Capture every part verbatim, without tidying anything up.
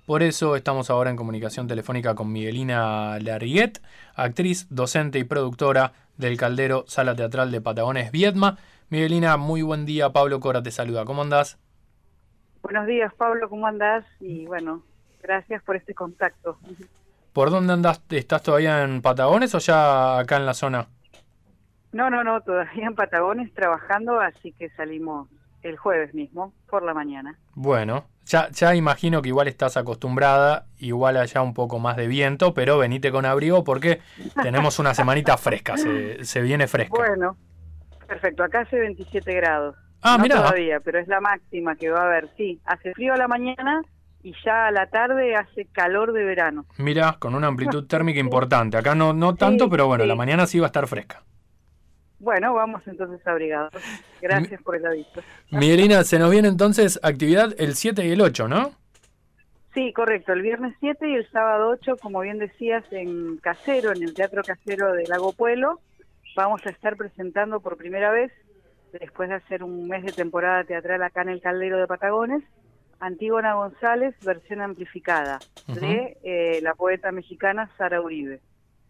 Por eso estamos ahora en comunicación telefónica con Miguelina Larguet, actriz, docente y productora del Caldero Sala Teatral de Patagones, Viedma. Miguelina, muy buen día. Pablo Cora te saluda. ¿Cómo andás? Buenos días, Pablo. ¿Cómo andás? Y bueno, gracias por este contacto. ¿Por dónde andás? ¿Estás todavía en Patagones o ya acá en la zona? No, no, no, todavía en Patagones trabajando, así que salimos el jueves mismo, por la mañana. Bueno, ya, ya imagino que igual estás acostumbrada, igual allá un poco más de viento, pero venite con abrigo porque tenemos una semanita fresca, se, se viene fresca. Bueno, perfecto. Acá hace veintisiete grados. Ah, no mirá. todavía, pero es la máxima que va a haber. Sí, hace frío a la mañana y ya a la tarde hace calor de verano. Mirá, con una amplitud térmica importante. Acá no, no tanto, Sí, pero bueno, sí. la mañana sí va a estar fresca. Bueno, vamos entonces abrigados. Gracias por el aviso. Miguelina, se nos viene entonces actividad el siete y el ocho, ¿no? Sí, correcto. El viernes siete y el sábado ocho, como bien decías, en Casero, en el Teatro Casero de Lago Puelo, vamos a estar presentando por primera vez, después de hacer un mes de temporada teatral acá en el Caldero de Patagones, Antígona González, versión amplificada, uh-huh. de eh, la poeta mexicana Sara Uribe.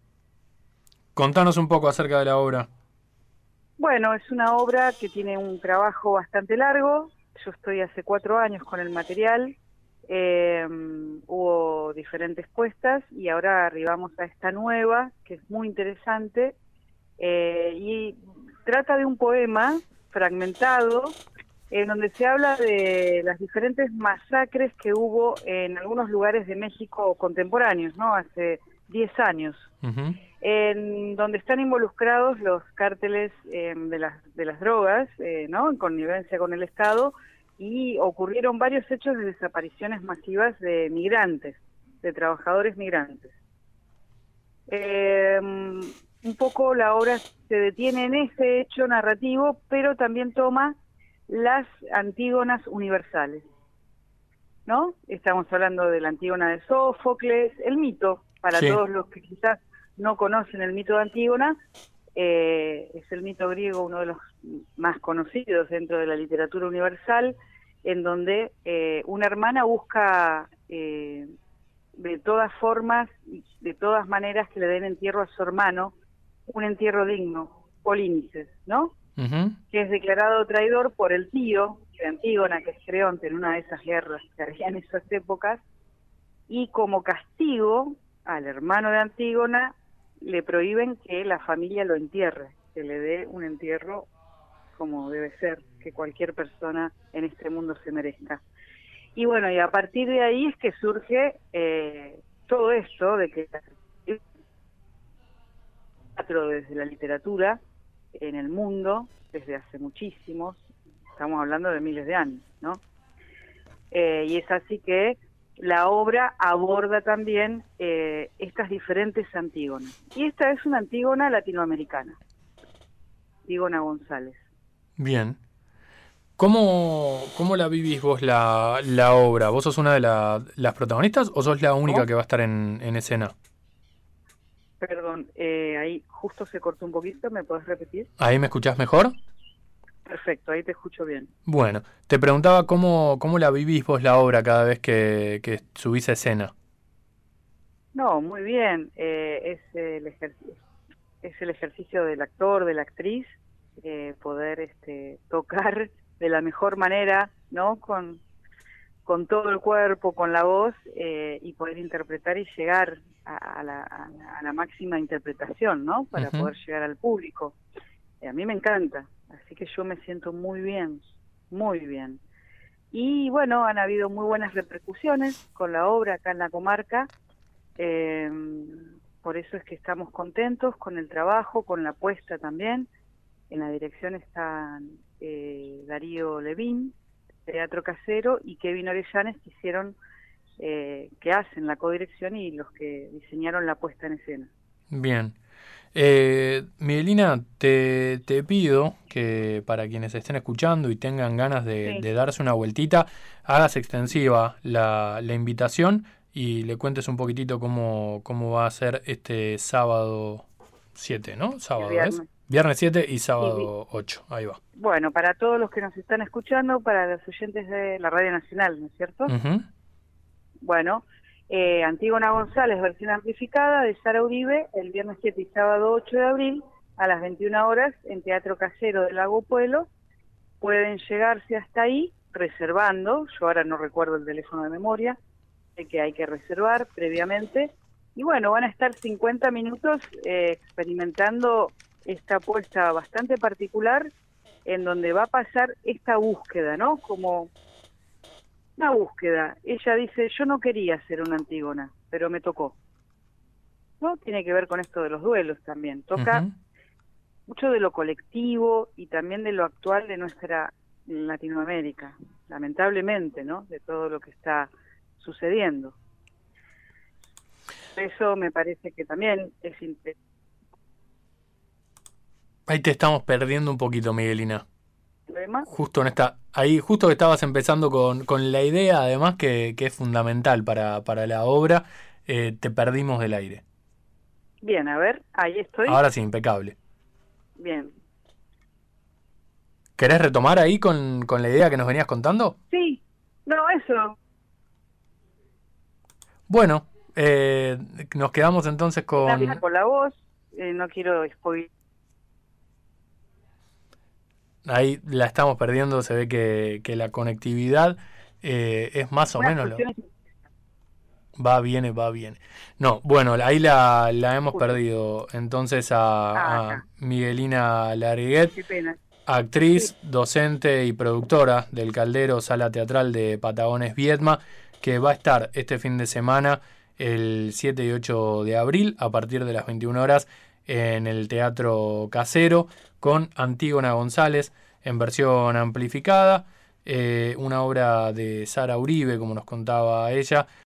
Contanos un poco acerca de la obra. Bueno, es una obra que tiene un trabajo bastante largo. Yo estoy hace cuatro años con el material. Eh, hubo diferentes puestas y ahora arribamos a esta nueva, que es muy interesante, eh, y trata de un poema fragmentado en donde se habla de las diferentes masacres que hubo en algunos lugares de México contemporáneos, ¿no? Hace diez años. Uh-huh. En donde están involucrados los cárteles eh, de las de las drogas, eh, ¿no? En connivencia con el Estado, y ocurrieron varios hechos de desapariciones masivas de migrantes, de trabajadores migrantes. Eh, un poco la obra se detiene en ese hecho narrativo, pero también toma las antígonas universales, ¿no? Estamos hablando de la Antígona de Sófocles, el mito, para sí. todos los que quizás no conocen el mito de Antígona, eh, es el mito griego, uno de los más conocidos dentro de la literatura universal, en donde eh, una hermana busca eh, de todas formas y de todas maneras que le den entierro a su hermano, un entierro digno, Polínices, ¿no? Uh-huh. Que es declarado traidor por el tío de Antígona, que es Creonte, en una de esas guerras que había en esas épocas, y como castigo al hermano de Antígona le prohíben que la familia lo entierre, que le dé un entierro como debe ser, que cualquier persona en este mundo se merezca. Y bueno, y a partir de ahí es que surge eh, todo esto de que el teatro desde la literatura en el mundo, desde hace muchísimos, estamos hablando de miles de años, ¿no? Eh, y es así que la obra aborda también eh, estas diferentes antígonas. Y esta es una antígona latinoamericana, Antígona González. Bien. ¿Cómo, cómo la vivís vos la, la obra? ¿Vos sos una de la, las protagonistas o sos la única ¿Oh? que va a estar en, en escena? Perdón, eh, ahí justo se cortó un poquito, ¿me podés repetir? ¿Ahí me escuchás mejor? Perfecto, ahí te escucho bien. Bueno, te preguntaba cómo, cómo la vivís vos la obra cada vez que, que subís a escena. No, muy bien. Eh, es, el ejercicio, es el ejercicio del actor, de la actriz, eh, poder este, tocar de la mejor manera, ¿no? Con, con todo el cuerpo, con la voz, eh, y poder interpretar y llegar a, a, la, a, la, a la máxima interpretación, ¿no? Para uh-huh. poder llegar al público. Eh, a mí me encanta. Así que yo me siento muy bien, muy bien. Y bueno, han habido muy buenas repercusiones con la obra acá en la comarca. Eh, por eso es que estamos contentos con el trabajo, con la puesta también. En la dirección están eh, Darío Levín, Teatro Casero, y Kevin Orellanes, que hicieron, eh, que hacen la codirección y los que diseñaron la puesta en escena. Bien. Eh, Miguelina, te, te pido que para quienes estén escuchando y tengan ganas de, sí. de darse una vueltita, hagas extensiva la, la invitación y le cuentes un poquitito cómo, cómo va a ser este sábado siete, ¿no? Sábado, ¿es? Viernes siete y sábado sí. ocho, ahí va. Bueno, para todos los que nos están escuchando, para los oyentes de la Radio Nacional, ¿no es cierto? Uh-huh. Bueno, eh, Antígona González, versión amplificada de Sara Uribe, el viernes siete y sábado ocho de abril, a las veintiuna horas, en Teatro Casero del Lago Puelo. Pueden llegarse hasta ahí reservando, yo ahora no recuerdo el teléfono de memoria, sé que hay que reservar previamente, y bueno, van a estar cincuenta minutos eh, experimentando esta apuesta bastante particular, en donde va a pasar esta búsqueda, ¿no? Como una búsqueda. Ella dice, yo no quería ser una Antígona, pero me tocó. ¿No? Tiene que ver con esto de los duelos también. Toca uh-huh. mucho de lo colectivo y también de lo actual de nuestra Latinoamérica, lamentablemente, ¿no? De todo lo que está sucediendo. Eso me parece que también es interesante. Ahí te estamos perdiendo un poquito, Miguelina. Justo en esta, ahí, justo que estabas empezando con, con la idea, además, que, que es fundamental para, para la obra, eh, te perdimos del aire. Bien, a ver, ahí estoy. Ahora sí, impecable. Bien. ¿Querés retomar ahí con, con la idea que nos venías contando? Sí, no, eso. Bueno, eh, nos quedamos entonces con... La, con la voz, eh, no quiero spoiler. Ahí la estamos perdiendo, se ve que, que la conectividad eh, es más o menos... Lo... Va, viene, va, viene. No, bueno, ahí la, la hemos Justo. perdido. Entonces a, ah, a Miguelina Lariguet, actriz, sí. docente y productora del Caldero Sala Teatral de Patagones Viedma, que va a estar este fin de semana, el siete y ocho de abril, a partir de las veintiuna horas, en el Teatro Casero, con Antígona González en versión amplificada, eh, una obra de Sara Uribe, como nos contaba ella,